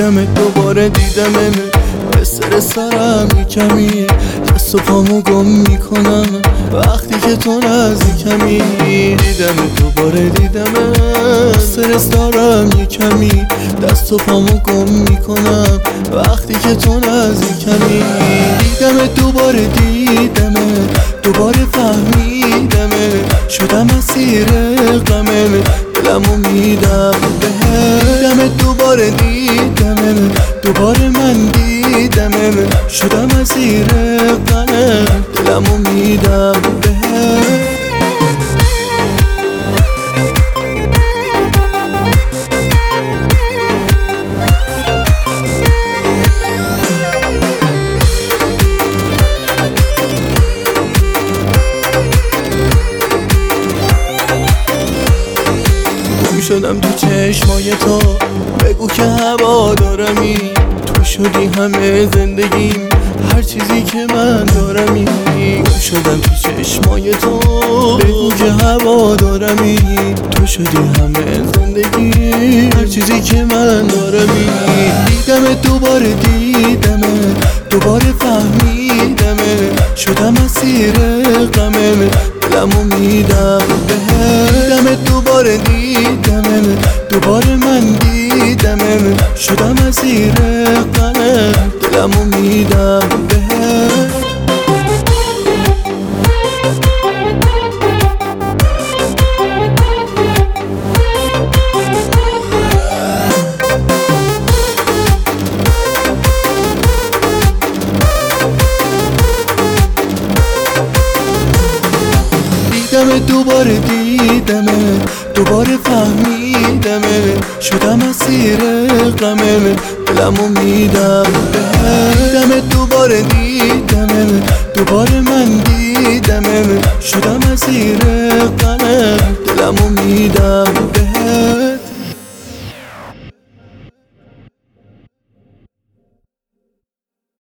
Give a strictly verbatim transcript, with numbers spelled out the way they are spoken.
دیدم دوباره دیدم استرس دارم یکمی دست و پامو گم میکنم وقتی که تو نزدیکمی دیدم دوباره دیدم استرس دارم یکمی دست و پامو گم میکنم وقتی که تو نزدیکمی دیدم دوباره دیدم دوباره فهمیدم شدم اسیر غمه دلمو میدم بهم دیدم دوباره دیدم دوباره من دیدم شدم اسیر غمه دلمو میدم بهم شدم تو چشمای تو بگو که هوا دارمی تو شدی همه زندگیم هر چیزی که من دارمی گم شدم تو چشمای تو بگو که هوا دارمی تو شدی همه زندگی هر چیزی که من دارمی دیدم دوباره دیدم دوباره فهمیدم شدم اسیر غمه دلمو میدم بهم دیدم دوباره دیدم دوباره من دیدم شدم اسیر غمه دلمو میدم بهم دیدم دوباره دیدم دوباره فهمیدم شدم اسیر غمه دلمو میدم بهم دیدم دوباره دیدم دوباره من دیدم شدم اسیر غمه دلمو میدم بهم